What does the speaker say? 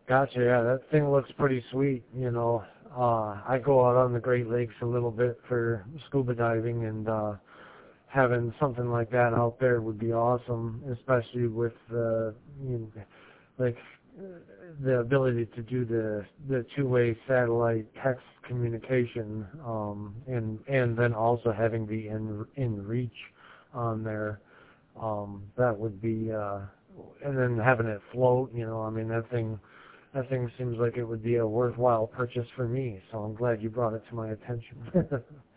Gotcha. Yeah, that thing looks pretty sweet. I go out on the Great Lakes a little bit for scuba diving, and having something like that out there would be awesome, especially with like the ability to do the two-way satellite text communication, and then also having the in reach on there. That would be, and then having it float. I mean that thing seems like it would be a worthwhile purchase for me. So I'm glad you brought it to my attention.